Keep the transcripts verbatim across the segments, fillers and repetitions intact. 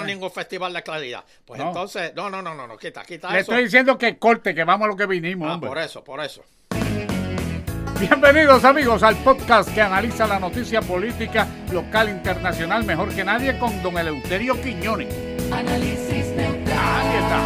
ningún festival de claridad. Pues no. entonces, no, no, no, no, no, quita, quita Le eso. estoy diciendo que corte, que vamos a lo que vinimos, Ah, hombre. por eso, por eso. Bienvenidos, amigos, al podcast que analiza la noticia política local e internacional mejor que nadie con don Eleuterio Quiñones. Análisis neutral. Ahí está.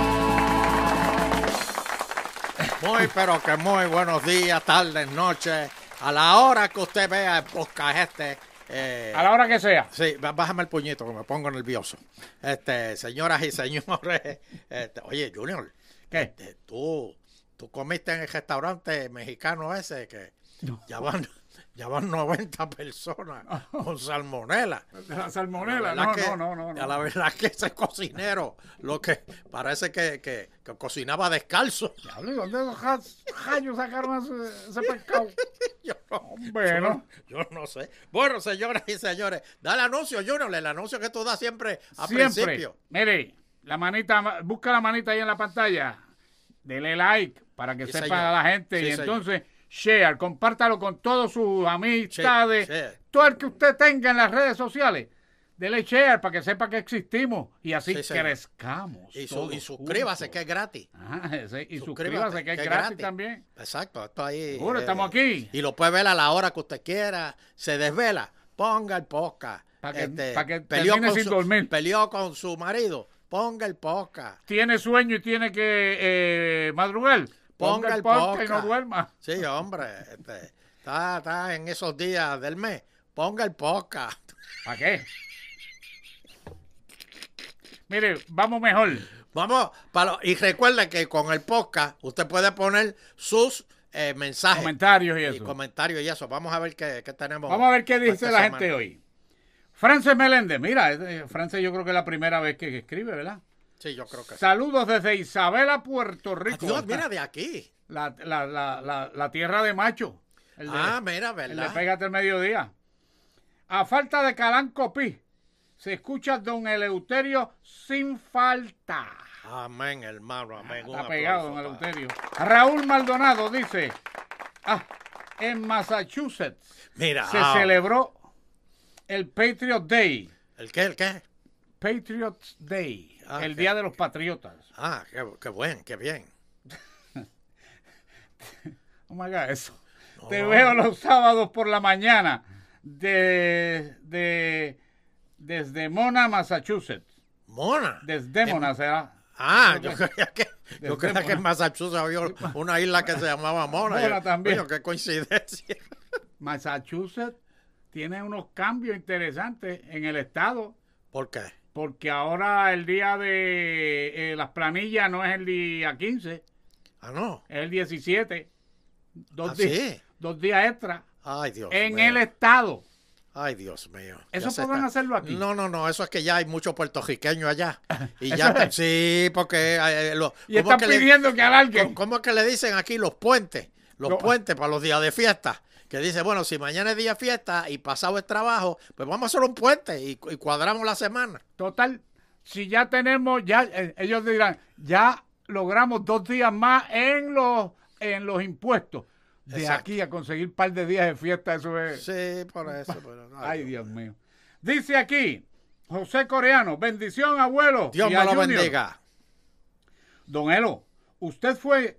Muy, pero que muy buenos días, tardes, noches. A la hora que usted vea el podcast este. Eh, A la hora que sea. Sí, bájame el puñito que me pongo nervioso. Este, señoras y señores, este, oye, Junior, ¿Qué? este, tú, tú comiste en el restaurante mexicano ese que No. ya van, ya van noventa personas con salmonela. De la salmonela. La No, verdad no, que- no, no, a La no. verdad que ese cocinero, lo que parece que, que, que cocinaba descalzo. Diablo, ¿y dónde los ja- rayos sacaron ese, ese pescado? Yo no, Hombre, yo ¿no? no, yo no sé. Bueno, señoras y señores, dale anuncio, Junior, el anuncio que tú das siempre a Siempre. principio. Mire, la manita, busca la manita ahí en la pantalla. Dele like para que Sí, sepa señor. la gente. Sí, y señor. entonces, share, compártalo con todos sus amistades. Sí, sí. Todo el que usted tenga en las redes sociales. Dele share para que sepa que existimos. Y así Sí, señor. crezcamos. Y, su- todos y suscríbase, juntos. que es gratis. Ah, sí, y Suscríbase, suscríbase, que es que es gratis, gratis. también. Exacto, esto ahí. Seguro, estamos aquí. Y lo puede ver a la hora que usted quiera. Se desvela, ponga el podcast. Pa' que- Este, pa' que peleó termine con sin su, dormir. Peleó con su marido, ponga el podcast. Tiene sueño y tiene que eh, madrugar. Ponga el podcast y no podcast. duerma. Sí, hombre, este, está, está en esos días del mes. Ponga el podcast. ¿Para qué? Mire, vamos mejor. Vamos, para, y recuerde que con el podcast usted puede poner sus eh, mensajes Comentarios y y eso. comentarios y eso. Vamos a ver qué, qué tenemos. Vamos a ver qué para dice esta la semana. gente hoy. Frances Meléndez, mira, eh, Frances yo creo que es la primera vez que escribe, ¿verdad? Sí, yo creo que sí. Saludos desde Isabela, Puerto Rico. Adiós, mira de aquí. La, la, la, la, la tierra de macho. El de, Ah, mira, el de ¿verdad? Pégate el Mediodía. A falta de Calanco Pi, se escucha don Eleuterio sin falta. Amén, hermano, amén. Un Está pegado, aplauso don para- Eleuterio. Raúl Maldonado dice, ah, en Massachusetts Mira, se ah, celebró el Patriot Day. ¿el qué, el qué? Patriots Day, Ah, el qué- Día de los Patriotas. Ah, qué, qué buen, qué bien. Oh my God, eso. No. Te veo los sábados por la mañana de, de desde Mona, Massachusetts. Mona. Desde Mona será. Ah, yo creía que, yo Desde creía que en Mona. Massachusetts había una isla que se llamaba Mona. Mona Yo- también. Coño, qué coincidencia. Massachusetts tiene unos cambios interesantes en el estado, ¿Por qué? porque ahora el día de eh, las planillas no es el día quince, Ah, no. es el diecisiete. Dos, ¿Ah, días, sí? dos días extra Ay, Dios en mío. el estado. Ay, Dios mío. ¿Eso Ya se podrán está- hacerlo aquí? No, no, no. Eso es que ya hay muchos puertorriqueños allá. Y ya, te- sí, porque eh, lo- Y ¿cómo están que le- pidiendo que alarguen. ¿Cómo, cómo es que le dicen aquí los puentes? Los No. puentes para los días de fiesta. Que dice, bueno, si mañana es día de fiesta y pasado el trabajo, pues vamos a hacer un puente y, y cuadramos la semana. Total, si ya tenemos, ya eh, ellos dirán, ya logramos dos días más en los en los impuestos. De Exacto. aquí a conseguir un par de días de fiesta, eso es. Sí, por eso. Pero, Ay, Dios mío. Dice aquí, José Coreano, bendición, abuelo. Dios y me a lo Junior. bendiga. Don Elo, usted fue,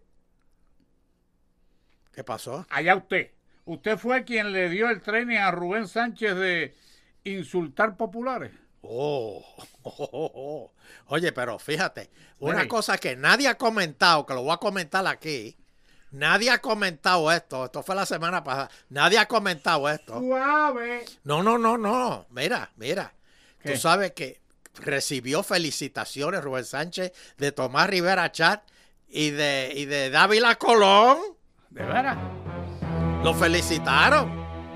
¿Qué pasó? allá usted, usted fue quien le dio el training a Rubén Sánchez de insultar populares. Oh, oh, oh, oh. Oye, pero fíjate, una Hey. cosa que nadie ha comentado, que lo voy a comentar aquí. Nadie ha comentado esto. Esto fue la semana pasada. Nadie ha comentado esto. Suave. No, no, no, no. Mira, mira. ¿Qué? Tú sabes que recibió felicitaciones Rubén Sánchez de Tomás Rivera Chat y de, y de Dávila Colón. ¿De veras? Lo felicitaron.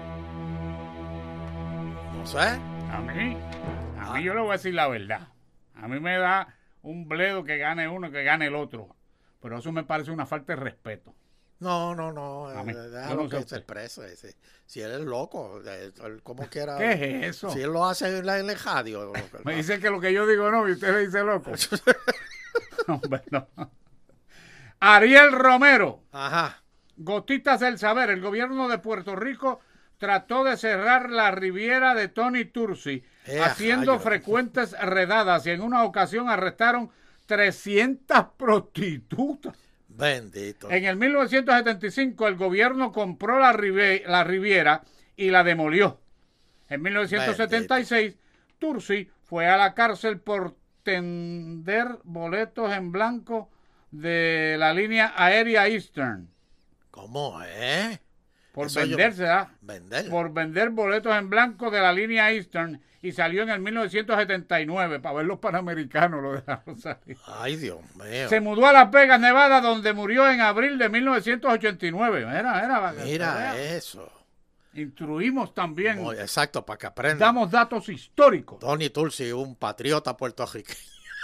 No sé. A mí, a mí yo le voy a decir la verdad. A mí me da un bledo que gane uno y que gane el otro. Pero eso me parece una falta de respeto. No, no, no. A mí, eh, yo Déjalo no sé que usted. se exprese. Si, si él es loco, eh, él como quiera. ¿Qué es eso? Si él lo hace en la- en el radio. Me dice que lo que yo digo no y usted le dice loco. Hombre, no. Ariel Romero, Ajá. Gotitas del Saber. El gobierno de Puerto Rico trató de cerrar la riviera de Tony Tursi Eh, haciendo rayo. frecuentes redadas y en una ocasión arrestaron trescientas prostitutas. Bendito. En el mil novecientos setenta y cinco el gobierno compró la, Rive- la Riviera y la demolió. En mil novecientos setenta y seis, Tursi fue a la cárcel por tender boletos en blanco de la línea aérea Eastern. ¿Cómo es? Por Eso yo- venderse, ¿verdad? Vender. Por vender boletos en blanco de la línea Eastern y salió en el mil novecientos setenta y nueve para ver los panamericanos, lo dejaron salir. Ay, Dios mío. Se mudó a Las Vegas, Nevada, donde murió en abril de mil novecientos ochenta y nueve. Mira, mira, Mira eso. Instruimos también, Muy exacto, para que aprendan. damos datos históricos. Tony Tulsi, un patriota puertorriqueño.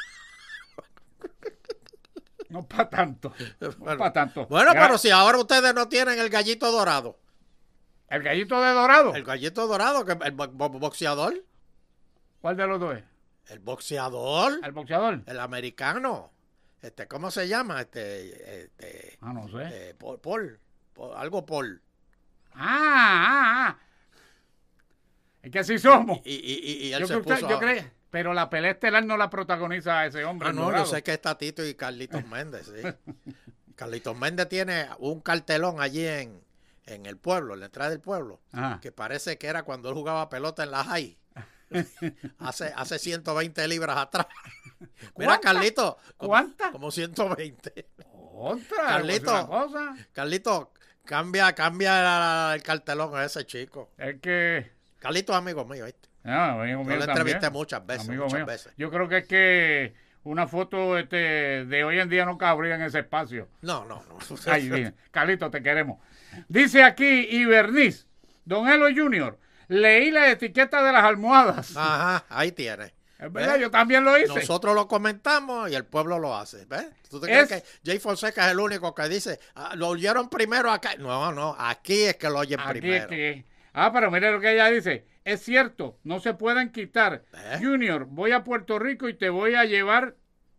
No para tanto, no Bueno, para tanto. Bueno, Gra- pero si ahora ustedes no tienen el gallito dorado. El gallito de dorado. El gallito dorado, que el bo- bo- boxeador. ¿Cuál de los dos es? El boxeador. ¿El boxeador? El americano. Este, ¿cómo se llama? Este, este, Ah, no sé. eh, Paul, Paul, Paul, algo Paul. Ah, ah, ah. Es que así somos. Y, y, y, y él Yo, se creo que- puso yo a- creo, pero la pelea estelar no la protagoniza a ese hombre. Ah, el no, yo dorado. sé que está Tito y Carlitos Méndez, sí. Carlitos Méndez tiene un cartelón allí en, en el pueblo, en la entrada del pueblo, Ajá. que parece que era cuando él jugaba pelota en la high. hace, hace ciento veinte libras atrás. Mira, ¿Cuántas? Carlito. como- ¿Cuántas? Como ciento veinte. Otra, Carlito. pues, una cosa. Carlito, cambia, cambia la- la- el cartelón a ese chico. Es que. Carlito es amigo mío, ¿viste? No, amigo Yo mío lo entrevisté también. muchas veces, Amigo muchas mío. veces. Yo creo que es que una foto este, de hoy en día no cabría en ese espacio. No, no, no. Ay, bien. Carlito, te queremos. Dice aquí Iberniz, Don Elo junior, leí la etiqueta de las almohadas. Ajá, ahí tienes. Es verdad, ¿Ves? yo también lo hice. Nosotros lo comentamos y el pueblo lo hace. ¿Ves? ¿Tú te crees Es- que Jay Fonseca es el único que dice, "Ah, lo oyeron primero acá"? No, no, aquí es que lo oyen Aquí primero. es que... Ah, pero mire lo que ella dice. Es cierto, no se pueden quitar. ¿Eh? Junior, voy a Puerto Rico y te voy a llevar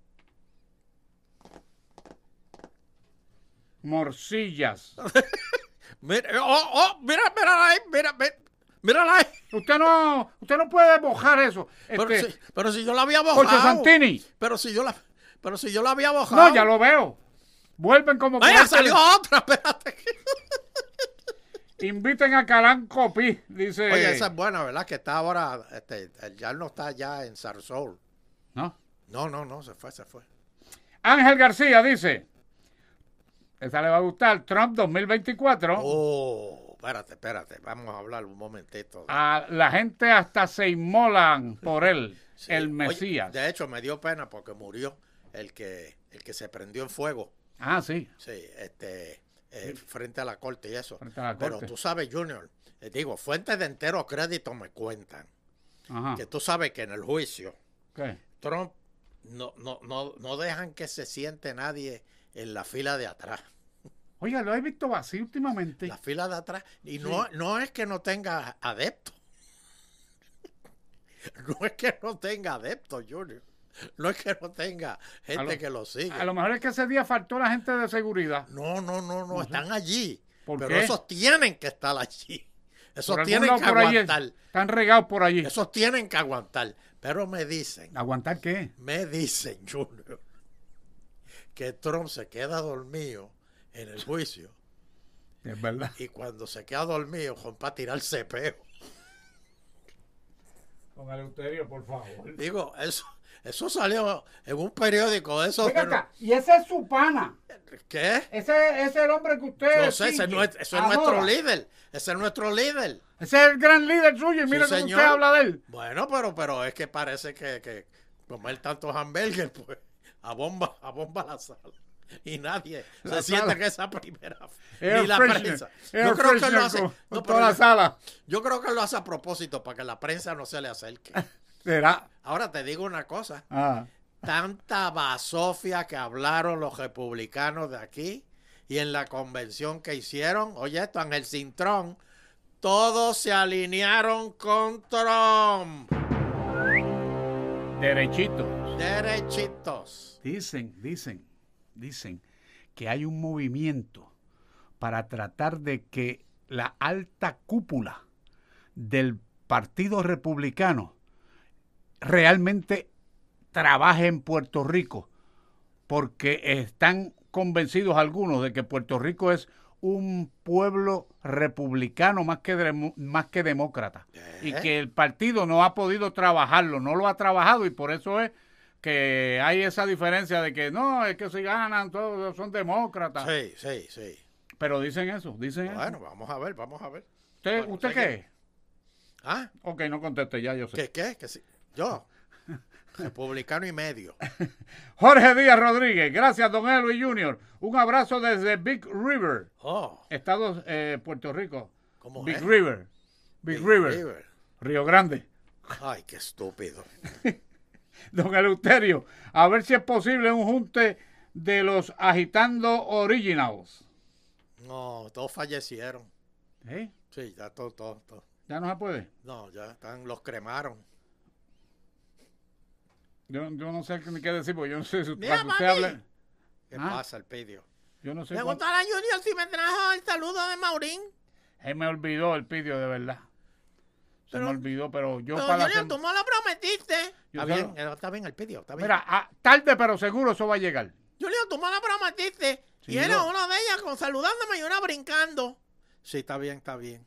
morcillas. Mira, oh, oh, mira, mira ahí, mira, mira, mírala ahí. Usted no, usted no puede mojar eso. Pero, Este, si, pero si yo la había Jorge bojado. Santini. Pero si yo la, pero si yo la había bojado. No, ya lo veo. Vuelven como Vaya, cuartos. salió otra, espérate. Inviten a Calanco Pi, dice. Oye, esa es buena, ¿verdad? Que está ahora, este, ya no está ya en Sarsoul. ¿No? No, no, no, se fue, se fue. Ángel García dice. Esa le va a gustar. Trump dos mil veinticuatro. Oh, espérate, espérate, vamos a hablar un momentito. A la gente hasta se inmolan por él, Sí. el Oye, Mesías. de hecho, me dio pena porque murió el que, el que se prendió en fuego. Ah, sí. Sí, este, eh, frente a la corte y eso. Frente a la Pero corte. tú sabes, Junior, eh, digo, fuentes de entero crédito me cuentan Ajá. que tú sabes que en el juicio ¿Qué? Trump no, no, no, no dejan que se siente nadie en la fila de atrás. Oiga, lo he visto vacío últimamente. La fila de atrás. Y no, no es que no tenga adeptos. No es que no tenga adeptos, Junior. No es que no tenga gente A lo- que lo sigue. A lo mejor es que ese día faltó la gente de seguridad. No, no, no, no, están allí. ¿Por Pero qué? esos tienen que estar allí. Esos Por algún tienen lado que por ahí aguantar. están regados por allí. Esos tienen que aguantar. Pero me dicen, ¿Aguantar qué? me dicen, Junior, que Trump se queda dormido en el juicio. Es verdad. Y cuando se queda dormido, Juan, para tirar cepeo. Con Eleuterio, por favor. Digo, eso, eso salió en un periódico de esos. Venga que no- acá, y ese es su pana. ¿Qué? Ese, ese es el hombre que usted. No sé, ese es, sigue, nuestro, ese es adora. nuestro líder. Ese es nuestro líder. Ese es el gran líder suyo y Sí, mira cómo señor. usted habla de él. Bueno, pero, pero es que parece que, que comer tantos hamburgues, pues, a bomba, a bomba la sala. Y nadie La se siente sala. que esa primera. Air Ni la freshener, prensa. air Yo creo que lo freshener hace. con- no, con pero toda la yo- sala. Yo creo que lo hace a propósito para que la prensa no se le acerque. Será. Ahora te digo una cosa. Ah. Tanta basofia que hablaron los republicanos de aquí y en la convención que hicieron. Oye, esto, Ángel Cintrón, todos se alinearon con Trump. Derechito. Derechitos. Dicen, dicen, dicen que hay un movimiento para tratar de que la alta cúpula del Partido Republicano realmente trabaje en Puerto Rico, porque están convencidos algunos de que Puerto Rico es un pueblo republicano más que, de, más que demócrata, ¿Eh? y que el partido no ha podido trabajarlo, no lo ha trabajado, y por eso es que hay esa diferencia de que no, es que si ganan todos son demócratas. Sí, sí, sí. Pero dicen eso, dicen bueno, eso. Bueno, vamos a ver, vamos a ver. ¿Usted, bueno, ¿usted qué es? ¿Ah? Ok, no conteste, ya yo sé. ¿Qué, qué? ¿Qué sí? Yo, republicano y medio. Jorge Díaz Rodríguez, gracias, don Elwin junior Un abrazo desde Big River, oh. Estado eh, Puerto Rico. ¿Cómo Big es? River. Big, Big River. River. Río Grande. Ay, qué estúpido. Don Eleuterio, a ver si es posible un junte de los Agitando Originals. No, todos fallecieron. ¿Eh? Sí, ya todo, todo, todo. ¿Ya no se puede? No, ya están, los cremaron. Yo, yo no sé qué decir, porque yo no sé si usted, Mira, usted habla. ¿Qué ¿Ah? pasa, el pidio? Yo no sé. Me cuánto... gustó la Junior si me trajo el saludo de Maurín. Él me olvidó el pidio, de verdad. Se pero, me olvidó, pero yo pero para Junior, hacer... tú me lo prometiste. Yo Está bien, solo... está bien el pidio, está bien. Mira, a, tarde pero seguro eso va a llegar. Junior, tú me lo prometiste. Sí, y era no. una de ellas con saludándome y una brincando. Sí, está bien, está bien.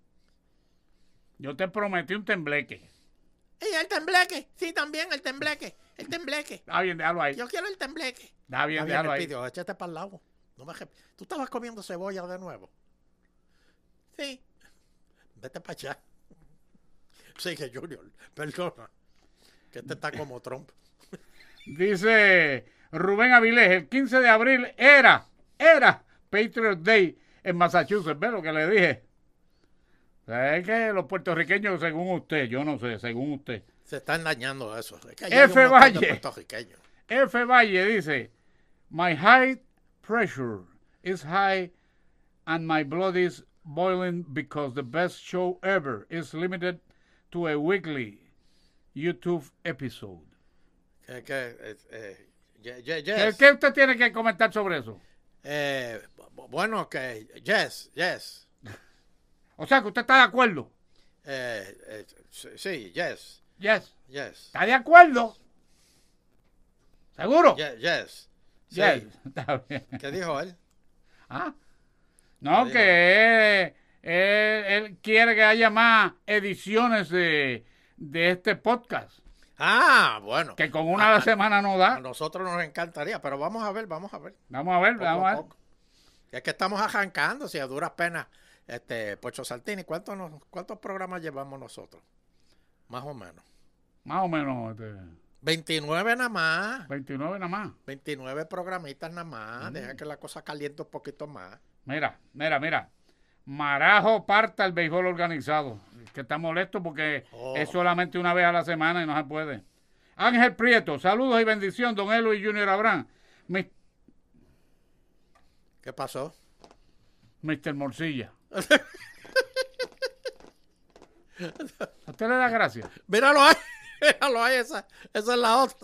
Yo te prometí un tembleque. Y el tembleque, sí, también el tembleque. El tembleque. Está bien, déjalo ahí. Yo quiero el tembleque. Está bien, está déjalo bien, ahí. Pidio, échate para el lado. No me... Tú estabas comiendo cebolla de nuevo. Sí. Vete para allá. Sigue, Junior. Perdona. Que este está como Trump. Dice Rubén Avilés, el quince de abril era, era Patriot Day en Massachusetts. ¿Ves lo que le dije? Es que los puertorriqueños, según usted, yo no sé, según usted. Se están dañando eso. Es que F. Valle. F. Valle dice, my high pressure is high and my blood is boiling because the best show ever is limited to a weekly YouTube episode. ¿Qué, qué, eh, eh, yes. ¿Qué, ¿Qué usted tiene que comentar sobre eso? Eh, bueno, que yes, yes. O sea, que usted está de acuerdo. Eh, eh, sí, yes. Yes. Yes. ¿Está de acuerdo? ¿Seguro? Yes. Yes. Yes. Sí. Está bien. ¿Qué dijo él? ¿Ah? No, que él, él, él quiere que haya más ediciones de, de este podcast. Ah, bueno. Que con una a la semana no da. A nosotros nos encantaría, pero vamos a ver, vamos a ver. Vamos a ver, poco vamos a ver. Poco. Es que estamos arrancando, si a duras penas. Este, Pocho Saltini, ¿cuántos, nos, ¿cuántos programas llevamos nosotros? Más o menos. Más o menos. Este, veintinueve nada más. veintinueve nada más. veintinueve programitas nada más. Mm. Deja que la cosa caliente un poquito más. Mira, mira, mira. Marajo parta el béisbol organizado. Que está molesto porque oh. es solamente una vez a la semana y no se puede. Ángel Prieto, saludos y bendición, don Elo y Junior Abraham. Mi... ¿Qué pasó? mister Morcilla. ¿A usted le da gracia? Míralo ahí, míralo ahí, esa, esa es la otra.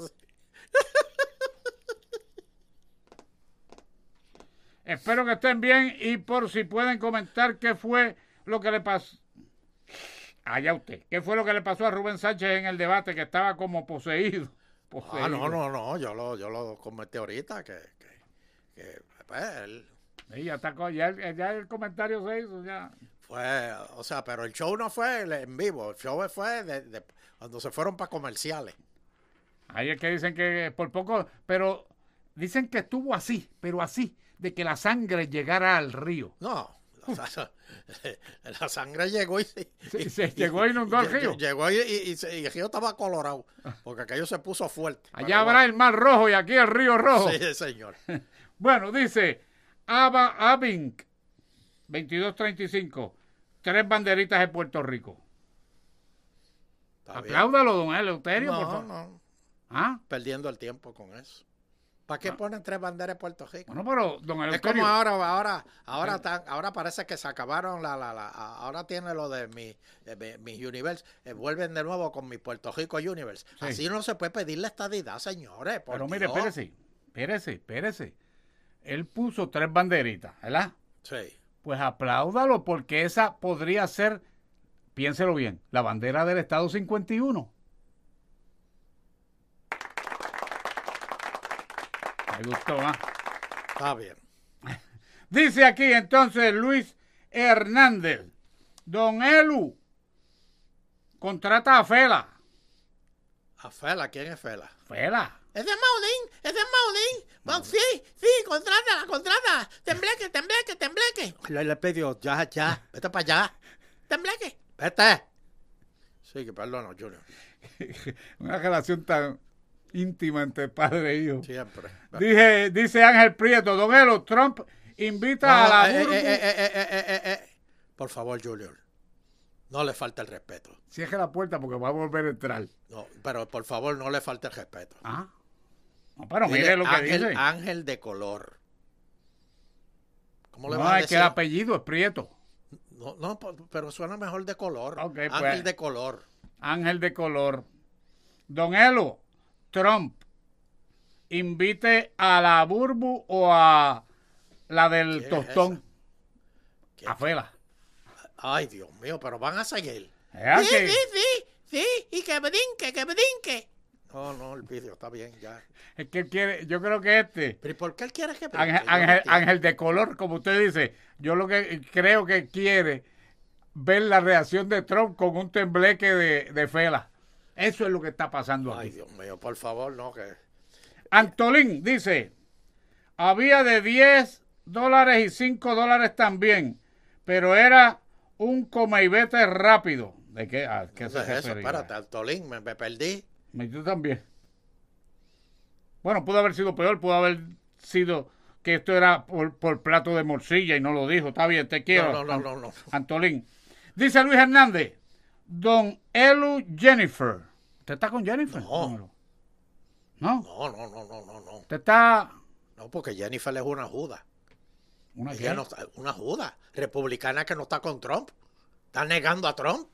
Espero que estén bien y por si pueden comentar qué fue lo que le pasó. Allá usted. ¿Qué fue lo que le pasó a Rubén Sánchez en el debate que estaba como poseído? poseído. Ah, no, no, no, yo lo, yo lo comenté ahorita que, que, que pues, él... Sí, ya, está, ya, ya el comentario se hizo, ya. Fue, o sea, pero el show no fue en vivo, el show fue de, de, cuando se fueron para comerciales. Ahí es que dicen que por poco, pero dicen que estuvo así, pero así, de que la sangre llegara al río. No, la, la sangre llegó y, se, y se llegó y inundó el río. Llegó y, y, y, y el río estaba colorado, porque aquello se puso fuerte. Allá habrá el mar rojo y aquí el río rojo. Sí, señor. Bueno, dice Ava Abink, veintidós treinta y cinco, tres banderitas de Puerto Rico. Apláudalo, don Eleuterio, no, por favor. No, ¿Ah? Perdiendo el tiempo con eso. ¿Para qué ah. ponen tres banderas de Puerto Rico? Bueno, pero, don Eleuterio. Es como ahora, ahora, ahora, tan, ahora parece que se acabaron la, la, la, ahora tiene lo de mi, de mi, mi Universe, eh, vuelven de nuevo con mi Puerto Rico Universe. Sí. Así no se puede pedir la estadidad, señores. Por pero Dios. Mire, espérese, espérese, espérese. Él puso tres banderitas, ¿verdad? Sí. Pues apláudalo, porque esa podría ser, piénselo bien, la bandera del Estado cincuenta y uno. Me gustó, ¿ah? Está bien. Dice aquí entonces Luis Hernández. Don Elu contrata a Fela. A Fela, ¿quién es Fela? Fela. Es de Maulín, es de Maulín. Bueno, sí, sí, contrátala, contrátala. Tembleque, tembleque, tembleque. Le, le pidió, ya, ya, vete para allá. Tembleque, vete. Sí, que perdón, Junior. Una relación tan íntima entre padre e hijo. Siempre. Dije, dice Ángel Prieto, Don Elo, Trump invita No, a la eh, Burbu. eh, eh, eh, eh, eh, eh, eh. Por favor, Junior, no le falta el respeto. Cierre la puerta porque va a volver a entrar. No, pero por favor, no le falte el respeto. Ah. No, pero Dile, mire lo que ángel, dice. Ángel de color. ¿Cómo le No, vas a es decir? que el apellido es Prieto. No, no, pero suena mejor de color. Ok, Ángel pues. de color. Ángel de color. Don Elo, Trump invite a la Burbu o a la del ¿Quién es tostón. ¿Quién? A Fela. Ay, Dios mío, pero van a seguir. ¿Eh? Sí, Que- sí, sí, sí, y que brinque, que brinque. No, no, el vídeo está bien, ya. Es que él quiere, yo creo que este, ¿Pero ¿y por qué él quiere que brinque? Ángel, Yo no Ángel- entiendo. Ángel de color, como usted dice, yo lo que creo que quiere ver la reacción de Trump con un tembleque de, de Fela. Eso es lo que está pasando Ay, aquí. Dios mío, por favor, no, que... Antolín dice, había de diez dólares y cinco dólares también, pero era un come y vete rápido. ¿De qué? ¿A qué ¿Qué se es eso? refería? Espérate, Antolín, me, me perdí. Y tú también. Bueno, pudo haber sido peor, pudo haber sido que esto era por, por plato de morcilla y no lo dijo. Está bien, te quiero. No, no, no, no, no. Antolín. Dice Luis Hernández, Don Elu Jennifer. ¿Usted está con Jennifer? No. ¿No? No, no, no, no, no, no. ¿Usted está... No, porque Jennifer es una juda. ¿Una Ella qué? no está- una juda republicana que no está con Trump. Está negando a Trump.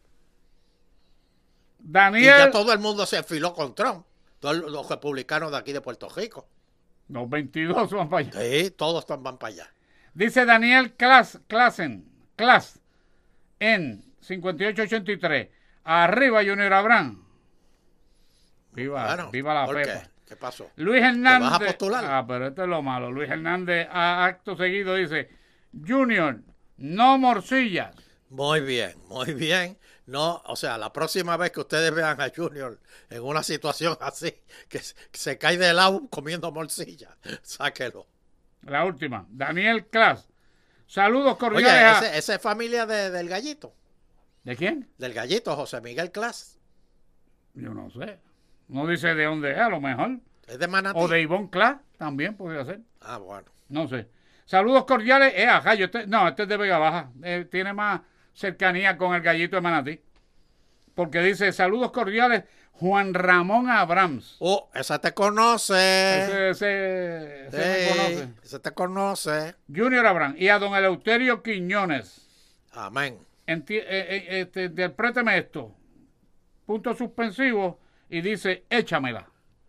Y ya Daniel... todo el mundo se afiló con Trump. Todos los republicanos de aquí de Puerto Rico. Los veintidós van para allá. Sí, todos están- van para allá. Dice Daniel Klas, Klassen, Klas, en cincuenta y ocho ochenta y tres. Arriba Junior Abraham. Viva, Bueno, viva la ¿por Pepa. qué? ¿Qué pasó? Luis Hernández. vas a postular? Ah, pero esto es lo malo. Luis Hernández, a acto seguido, dice: Junior, no morcillas. Muy bien, muy bien. No, o sea, la próxima vez que ustedes vean a Junior en una situación así, que se, que se cae de lado comiendo morcilla, sáquelo. La última. Daniel Klas. Saludos Oye, cordiales a... ese- esa es familia de- del gallito, ¿De quién? del gallito José Miguel Clas. Yo no sé. No dice de dónde es, a lo mejor. Es de Manatí. O de Ivonne Klas, también podría ser. Ah, bueno. No sé. Saludos cordiales. Eh, ajá, yo este, no, este es de Vega Baja. Eh, tiene más cercanía con el gallito de Manatí. Porque dice, saludos cordiales, Juan Ramón Abrams. Oh, esa te conoce. Ese, ese, ese me Sí, conoce. ese te conoce. Junior Abrams. Y a don Eleuterio Quiñones. Amén. Enti- eh, eh, este, interpréteme esto. Punto suspensivo. Y dice, échamela.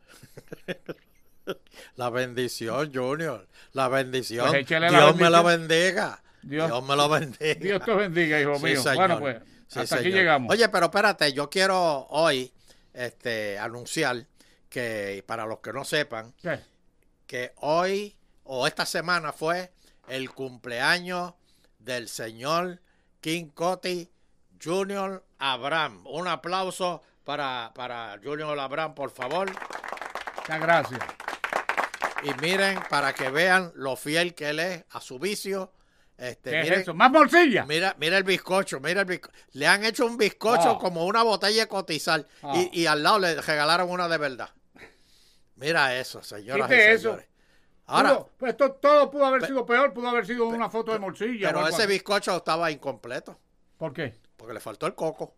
La bendición, Junior. La bendición. Pues échale la Dios me la bendición. bendiga. Dios- Dios, me lo bendiga. Dios te bendiga, hijo Sí, mío. señor. Bueno, pues, Sí, hasta aquí señor. llegamos. Oye, pero espérate, yo quiero hoy este, anunciar que, para los que no sepan, ¿Qué? que hoy o esta semana fue el cumpleaños del señor King Coti Junior Abraham. Un aplauso para, para Junior Abraham, por favor. Muchas gracias. Y miren, para que vean lo fiel que él es a su vicio. Este, ¿Qué miren, es eso? ¿Más morcilla? Mira, mira el bizcocho, mira el bizcocho. Le han hecho un bizcocho Oh. como una botella de cotizal Oh. y, y al lado le regalaron una de verdad. Mira eso, señoras y Quite señores. eso. Ahora, Pudo- pues esto, todo pudo haber Pe- sido peor, pudo haber sido una foto de morcilla. o pero algo ese así. bizcocho estaba incompleto ¿Por qué? porque le faltó el coco.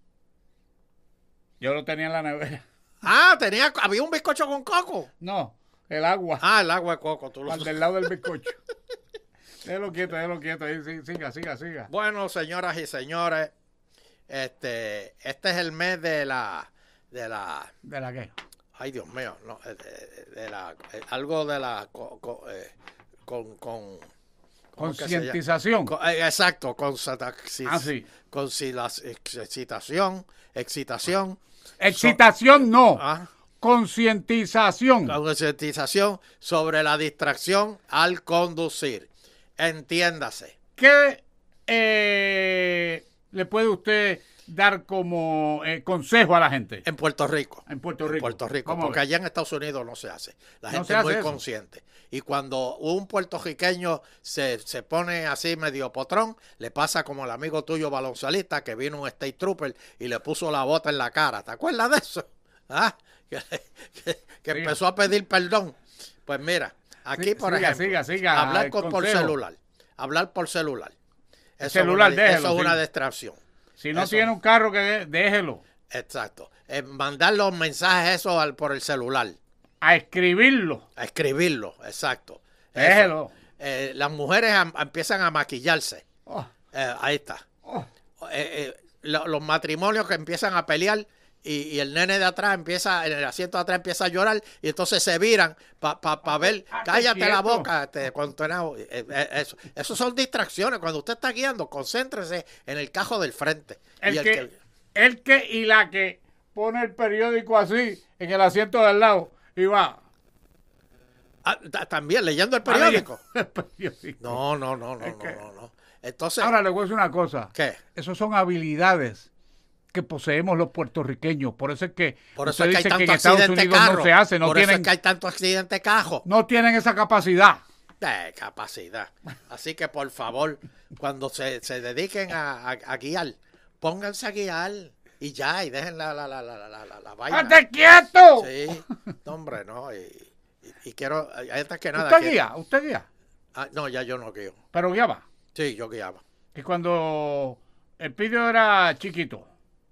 Yo lo tenía en la nevera. Ah, tenía, había un bizcocho con coco. No, el agua. Ah, el agua de coco, tú lo Al del lado del bizcocho. Déjalo quieto, déjalo quieto. Ahí, sí, siga, siga, siga. Bueno, señoras y señores, este, este es el mes de la, de la, ¿De la qué? ay Dios mío, no, eh, de, de la, eh, algo de la, co- co- eh, con, con, ¿cómo que se llama? Concientización. Co- eh, exacto, con, sata- si- Ah, sí. con si las- excitación, excitación, Excitación no. ah, Concientización. Concientización sobre la distracción al conducir. Entiéndase. ¿Qué eh, le puede usted dar como eh, consejo a la gente? En Puerto Rico. En Puerto Rico. En Puerto Rico, Vamos a porque ver. allá en Estados Unidos no se hace. La No gente se es muy hace eso. consciente. Y cuando un puertorriqueño se, se pone así medio potrón, le pasa como el amigo tuyo baloncelista que vino un State Trooper y le puso la bota en la cara. ¿Te acuerdas de eso? ¿Ah? Que, que- que Siga. empezó a pedir perdón. Pues mira, aquí Sí, por siga, ejemplo, siga, siga, hablar el con, por consejo. celular. Hablar por celular. Eso celular, es una, déjelo, eso es una sí. distracción. Si no Eso. tiene un carro, que de- déjelo. Exacto. Eh, mandar los mensajes eso al, por el celular. A escribirlo. A escribirlo, exacto. Eso. Déjelo. Eh, las mujeres am- empiezan a maquillarse. Oh, Eh, ahí está. oh. Eh, eh, lo- los matrimonios que empiezan a pelear y, y el nene de atrás empieza, en el asiento de atrás empieza a llorar y entonces se viran para pa, pa ver, Ah, cállate la quieto. boca. Te, cuando tú eres- eh, eh, eso. Eso son distracciones. Cuando usted está guiando, concéntrese en el cajo del frente. El, Y el que, que- el que y la que pone el periódico así en el asiento del lado y va. Ah, ta- también leyendo el periódico. El periódico. No, no, no, no, Es no, que- no, no. Entonces, Ahora le voy a decir una cosa. ¿qué? Esas son habilidades que poseemos los puertorriqueños. Por eso es que Por eso usted es que hay dice que en tanto Estados accidente Unidos carro. no se hace, no Por eso tienen, es que hay tanto accidente cajo. no tienen esa capacidad. De capacidad. Así que por favor, cuando se, se dediquen a, a- a guiar, pónganse a guiar y ya, y dejen la, la, la, la, la, la, la vaina. ¡Estate quieto! Sí, no, hombre, no. Y, y- y quiero, antes que nada. Usted quiero- guía, usted guía. Ah, no, ya yo no guío. Pero guiaba. Sí, yo guiaba. Y cuando el pidio era chiquito,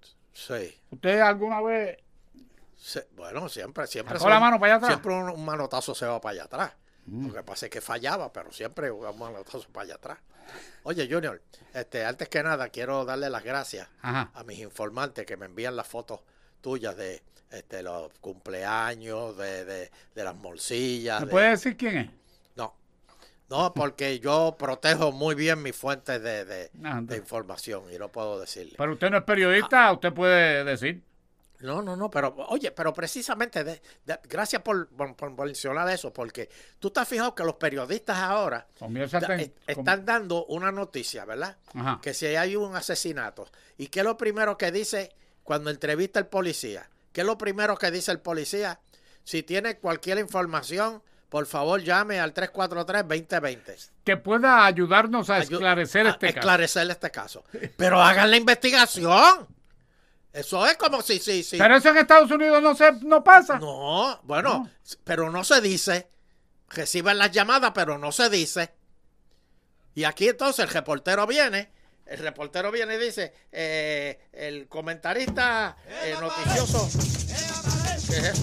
Sí. ¿usted alguna vez Sí, bueno, siempre, siempre. sacó la mano para allá atrás? Siempre un, un manotazo se va para allá atrás. Lo que pasa es que fallaba, pero siempre un manotazo para allá atrás. Oye, Junior, este, antes que nada quiero darle las gracias Ajá. a mis informantes que me envían las fotos tuyas de este, los cumpleaños, de, de, de las morcillas. ¿Me de- puede decir quién es? No, no, porque yo protejo muy bien mis fuentes de, de, Ah, de entonces. información y no puedo decirle. Pero usted no es periodista, usted puede decir. No, no, no, pero oye, pero precisamente, de, de- gracias por, por, por mencionar eso, porque tú te has fijado que los periodistas ahora Comienza a da- ten- est- están dando una noticia, ¿verdad? Ajá. Que si hay un asesinato. ¿Y qué es lo primero que dice cuando entrevista el policía? ¿Qué es lo primero que dice el policía? Si tiene cualquier información, por favor llame al tres cuatro tres, dos cero dos cero. Que pueda ayudarnos a Ayu- esclarecer a este caso. esclarecer este caso. Pero hagan la investigación. Eso es como si, si, si. Pero eso en Estados Unidos no se no pasa. No, bueno, No. pero no se dice. Reciben las llamadas, pero no se dice. Y aquí entonces el reportero viene, el reportero viene y dice, eh, el comentarista eh, noticioso. ¿Qué es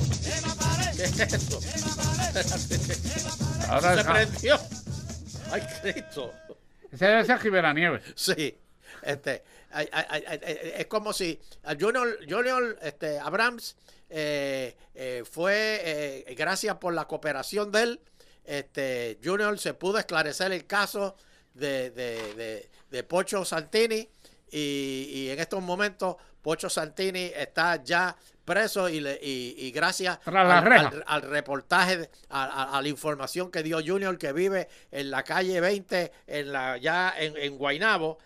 eso? ¿Qué es eso? Ahora Se es- prendió. Ay, Cristo. Ese debe ser Rivera Nieves. Sí, este, ay, ay, ay, ay, ay, es como si a Junior, Junior este, Abrams eh, eh, fue, eh, gracias por la cooperación de él, este, Junior se pudo esclarecer el caso de, de, de, de Pocho Santini y, y en estos momentos Pocho Santini está ya preso y, le, y, y gracias Tras la al, reja. al- al reportaje, de- a, a- a la información que dio Junior, que vive en la calle veinte, en la, ya en, en Guaynabo.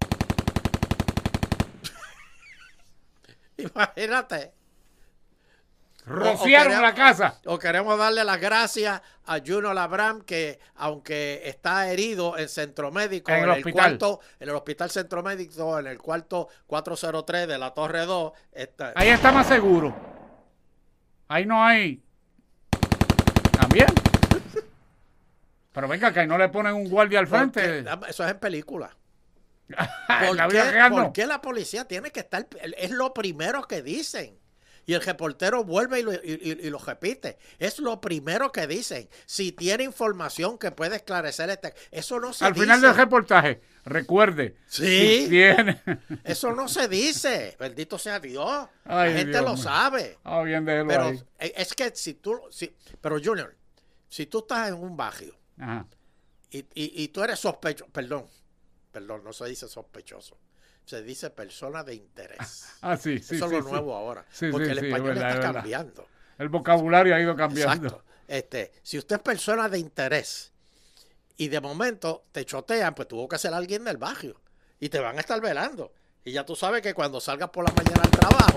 Imagínate. Rociaron queremos- la casa. O queremos darle las gracias a Junior Labram, que aunque está herido en Centro Médico, En el el hospital. cuarto, en el Hospital Centro Médico, en el cuarto cuatrocientos tres de la Torre dos, está, Ahí está más seguro. Ahí no hay. También. Pero venga, que ahí no le ponen un guardia al frente. porque- eso es en película. En ¿Por, la qué, vida real por no. qué la policía tiene que estar? Es lo primero que dicen. Y el reportero vuelve y lo, y- y- y lo repite. Es lo primero que dicen. Si tiene información que puede esclarecer este... Eso no se Al dice. final del reportaje, recuerde. Sí. si tiene. Eso no se dice. Bendito sea Dios. Ay, la gente Dios lo mío. sabe. Ah, bien, déjelo Pero ahí. eh, es que si tú... Si, pero Junior, si tú estás en un barrio Ajá. y, y, y tú eres sospechoso... Perdón. Perdón, no se dice sospechoso. Se dice persona de interés. Ah, sí, sí. Eso sí, es lo sí. nuevo ahora. Sí, porque sí, el sí, es español verdad, es está verdad. cambiando. El vocabulario ha ido cambiando. Exacto. Este, si usted es persona de interés y de momento te chotean, pues tuvo que ser alguien del barrio y te van a estar velando. Y ya tú sabes que cuando salgas por la mañana al trabajo,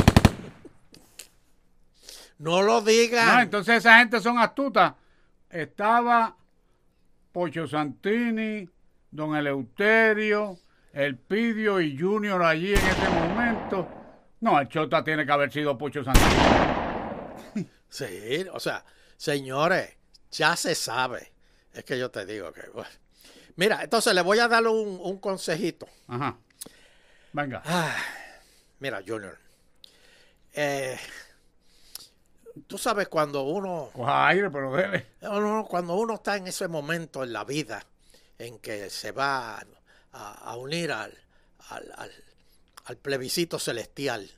no lo digan. No, entonces esa gente son astutas. Estaba Pocho Santini, don Eleuterio, Elpidio y Junior allí en ese momento. No, el chota tiene que haber sido Pocho Santini. Sí, o sea, señores, ya se sabe. Es que yo te digo que... Bueno. Mira, entonces le voy a dar un, un consejito. Ajá. Venga. Ah, mira, Junior. Eh, tú sabes cuando uno, Coja aire, pero dele. uno... Cuando uno está en ese momento en la vida en que se va a, a unir al, al, al, al plebiscito celestial,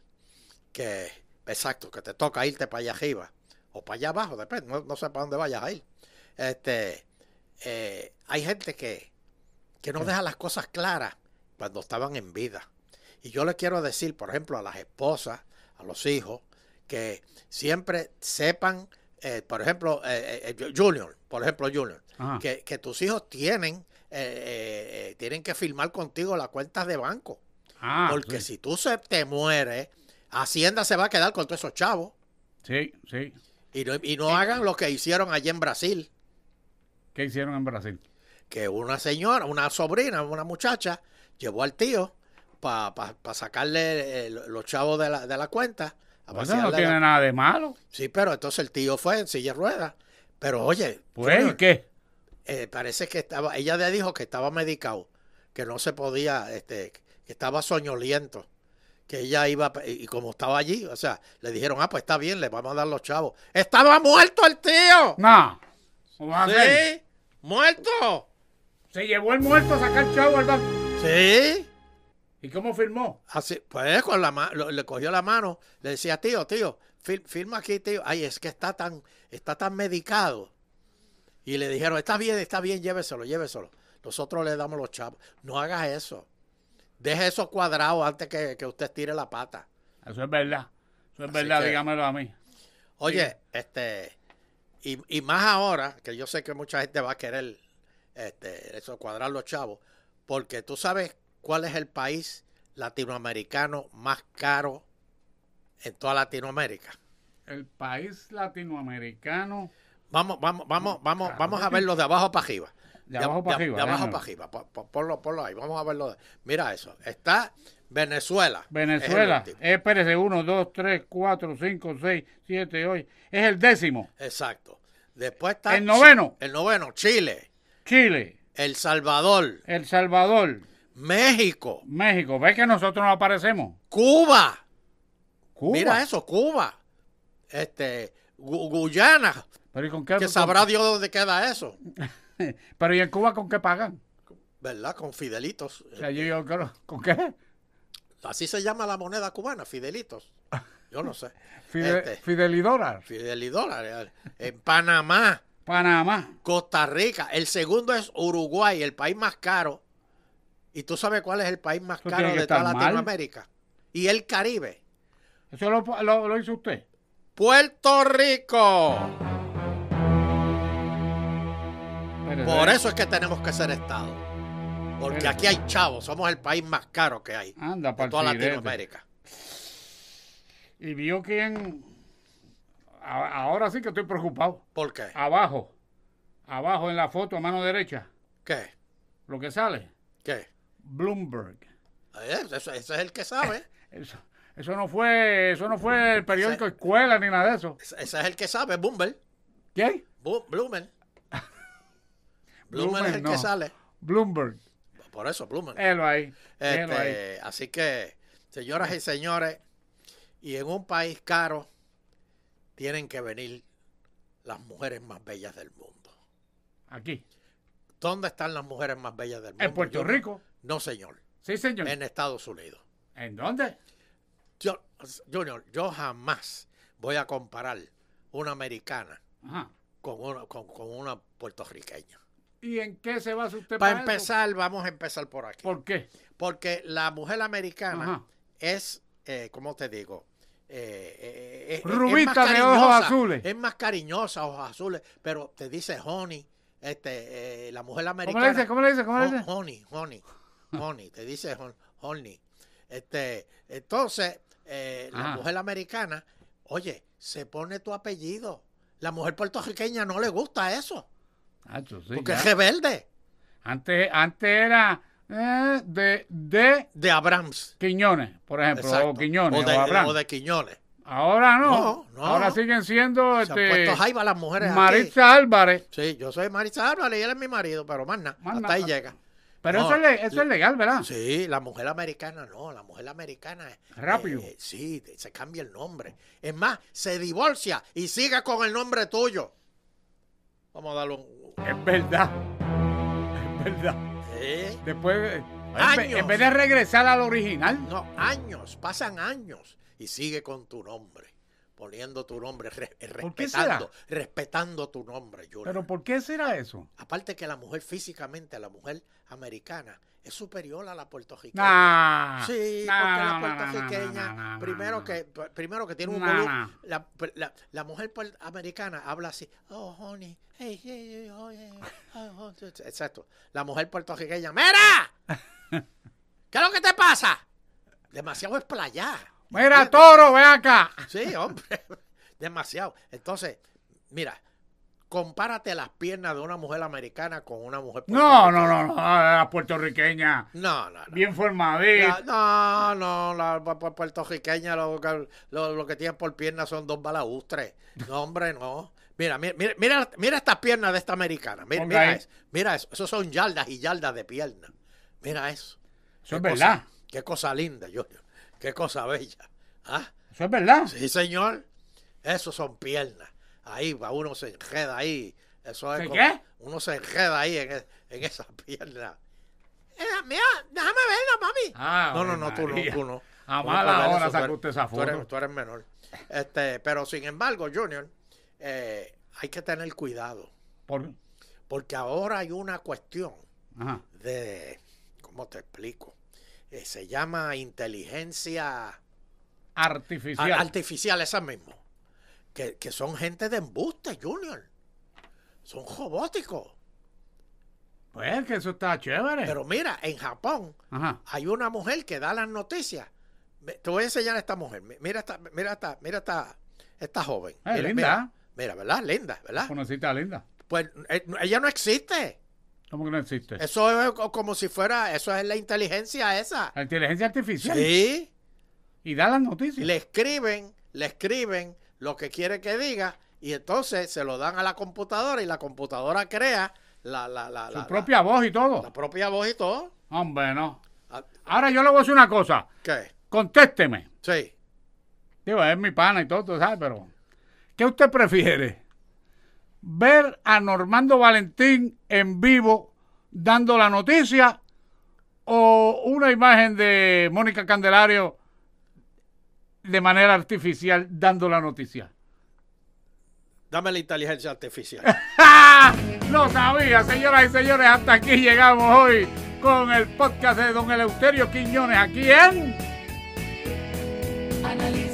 que, exacto, que te toca irte para allá arriba o para allá abajo, depende, no, no sé para dónde vayas a ir. Este, eh, hay gente que, que no deja las cosas claras cuando estaban en vida. Y yo le quiero decir, por ejemplo, a las esposas, a los hijos, que siempre sepan, eh, por ejemplo, eh, eh, Junior, por ejemplo, Junior, que, que tus hijos tienen, eh, eh, tienen que firmar contigo las cuentas de banco. Ah, porque sí. si tú se te mueres, Hacienda se va a quedar con todos esos chavos. Sí, sí. Y no, y no hagan lo que hicieron allí en Brasil. ¿Qué hicieron en Brasil? Que una señora, una sobrina, una muchacha, llevó al tío para pa, pa sacarle eh, los chavos de la, de la cuenta. A Pues eso no vaciarle tiene la- nada de malo. Sí, pero entonces el tío fue en silla de ruedas. Pero oye, Pues, Junior, ¿y qué? eh, parece que estaba, ella le dijo que estaba medicado, que no se podía, este, que estaba soñoliento, que ella iba, y como estaba allí, o sea, le dijeron, ah, pues está bien, le vamos a dar los chavos. ¡Estaba muerto el tío! No. ¿Cómo va a ser? ¡Sí! ¡Muerto! Se llevó el muerto a sacar chavo al banco. Sí. ¿Y cómo firmó? Así, pues con la mano, le cogió la mano, le decía, tío, tío, fir- firma aquí, tío. Ay, es que está tan, está tan medicado. Y le dijeron, está bien, está bien, lléveselo, lléveselo. Nosotros le damos los chavos. No hagas eso. Deje eso cuadrado antes que, que usted tire la pata. Eso es verdad. Eso es Así verdad, que- dígamelo a mí. Oye, este, y, y más ahora, que yo sé que mucha gente va a querer este, eso, cuadrar los chavos, porque tú sabes cuál es el país latinoamericano más caro en toda Latinoamérica. El país latinoamericano. Vamos, vamos, vamos, vamos, Claro. vamos a verlo de abajo para arriba. De abajo para arriba, De abajo déjame para arriba. Pon- pon- Ponlo, ponlo ahí. Vamos a verlo. Mira eso. Está Venezuela. Venezuela. Es el último. Eh, espérese, uno, dos, tres, cuatro, cinco, seis, siete, ocho. Es el décimo. Exacto. Después está El noveno. El noveno, Chile, Chile, El Salvador, El Salvador, México, México. ¿Ves que nosotros no aparecemos? Cuba. Cuba. Mira eso, Cuba. Este, Gu- Guyana. Pero ¿y con qué? Que sabrá Dios dónde queda eso. Pero ¿y en Cuba con qué pagan? ¿Verdad? Con fidelitos. O sea, yo, yo creo- ¿con qué? Así se llama la moneda cubana, fidelitos. Yo no sé. Fide, Este, Fidelidólar. Fidelidólares. En Panamá, Panamá. Costa Rica. El segundo es Uruguay, el país más caro. ¿Y tú sabes cuál es el país más Eso caro tiene que de toda estar mal. Latinoamérica? Y el Caribe. Eso lo, lo, lo hizo usted. Puerto Rico. Espérese. Por eso es que tenemos que ser Estado. Porque Espérese. aquí hay chavos. Somos el país más caro que hay Anda, de toda pa'l firete. Latinoamérica. Y vio quién. A- Ahora sí que estoy preocupado. ¿Por qué? Abajo. Abajo en la foto a mano derecha. ¿Qué? Lo que sale. ¿Qué? Bloomberg. Eh, Ese, ese es el que sabe. Eso, eso no fue, eso no fue el periódico Ese- Escuela ni nada de eso. Ese ese es el que sabe, Bumble. ¿Qué? Bu- Blumen. Blumen es el no. que sale. Bloomberg. Por eso, Blumen. Élo ahí. Élo ahí. Este, así que, señoras y señores, y en un país caro, tienen que venir las mujeres más bellas del mundo. Aquí. ¿Dónde están las mujeres más bellas del mundo? En Puerto Yo no- Rico. No, señor. Sí, señor. En Estados Unidos. ¿En dónde? Yo, Junior, yo jamás voy a comparar una americana Ajá. con una, con, con una puertorriqueña. ¿Y en qué se basa usted Para para eso? empezar, vamos a empezar por aquí. ¿Por qué? Porque la mujer americana Ajá. es, eh, ¿cómo te digo? eh, eh, Rubita es más de ojos cariñosa, azules. Es más cariñosa, ojos azules, pero te dice honey, este, eh, la mujer americana. ¿Cómo le dice? ¿Cómo le dice? ¿Cómo le dice? Honey, honey, honey, te dice hon- honey. Este, entonces, eh, la Ajá. mujer americana, oye, se pone tu apellido. La mujer puertorriqueña no le gusta eso, Hacho, sí, porque ya. es rebelde. Antes, antes era eh, de, de De Abrams. Quiñones, por ejemplo, Exacto. o Quiñones, o de, o Abraham. o de Quiñones. Ahora no. No, no. Ahora siguen siendo Se han puesto este, jaiba las mujeres aquí. Maritza Álvarez. Sí, yo soy Maritza Álvarez y él es mi marido, pero más nada, Más hasta nada. ahí llega. Pero No, eso, es, le- eso es legal, ¿verdad? Sí, la mujer americana no, la mujer americana eh, Rápido. eh, sí, se cambia el nombre. Es más, se divorcia y sigue con el nombre tuyo. Vamos a darle un... Es verdad. Es verdad. ¿eh? Después, eh, en vez- Años. en vez de regresar al original, No, años, pasan años y sigue con tu nombre, poniendo tu nombre, re- ¿Por qué será? respetando, respetando tu nombre, Junior. ¿pero por qué será eso? Aparte que la mujer físicamente, la mujer americana, es superior a la puertorriqueña. Nah, Sí, nah, porque la nah, nah, puertorriqueña, nah, nah, nah, primero nah. que primero que tiene un Nah, volumen, nah. la, la, la mujer puer- americana habla así, oh, honey, hey, hey, hey, oh, yeah, oh, oh", exacto. La mujer puertorriqueña, ¡mira! ¿Qué es lo que te pasa? Demasiado esplayada. Mira, toro, ve acá. Sí, hombre, demasiado. Entonces, mira, compárate las piernas de una mujer americana con una mujer No, puertorriqueña. no, no, no, la puertorriqueña, No, no, no. bien formadita. La- no, no, la pu- pu- puertorriqueña lo, que- lo, lo que tienen por piernas son dos balaustres. No, hombre, no. Mira, mira, mira, mira, mira estas piernas de esta americana. Mira, Ponga mira ahí. eso. Mira eso. Esos son yardas y yardas de piernas. Mira eso. Eso es Qué verdad. cosa- qué cosa linda, Junior. Qué cosa bella. ¿Ah? Eso es verdad. Sí, señor. Esos son piernas. Ahí va, uno se enreda ahí. Eso es ¿Qué como- qué? Uno se enreda ahí en, e- en esas piernas. Eh, mira, déjame verla, mami. Ah, no, no, Ave no, tú no, María. tú no. A Tú no mala puedes ver hora eso, tú sacó eres- usted esa Tú eres, foto. tú eres menor. Este, pero sin embargo, Junior, eh, hay que tener cuidado. Por- Porque ahora hay una cuestión Ajá. de, ¿cómo te explico? Eh, se llama inteligencia Artificial. a- artificial, esa mismo. Que, que son gente de embuste, Junior. Son robóticos. Pues que eso está chévere. Pero mira, en Japón Ajá. hay una mujer que da las noticias. Me- Te voy a enseñar a esta mujer. Mi- Mira esta, mira esta, mira esta, esta joven. Eh, Mira, linda. Mira, mira, ¿verdad? Linda, ¿verdad? Conocita linda. Pues eh, ella no existe. ¿Cómo que no existe? Eso es co- como si fuera, eso es la inteligencia esa. La inteligencia artificial. Sí. Y da las noticias. Le escriben, le escriben lo que quiere que diga y entonces se lo dan a la computadora y la computadora crea la, la, la, Su la- propia voz y todo. la, la propia voz y todo. Hombre, no. Ah, Ahora yo le voy a decir una cosa. ¿Qué? Contésteme. Sí. Digo, es mi pana y todo, tú ¿sabes? Pero, ¿qué usted prefiere? ¿Ver a Normando Valentín en vivo dando la noticia o una imagen de Mónica Candelario de manera artificial dando la noticia? Dame la inteligencia artificial. ¡Ja! Lo sabía, señoras y señores. Hasta aquí llegamos hoy con el podcast de don Eleuterio Quiñones aquí en... Análisis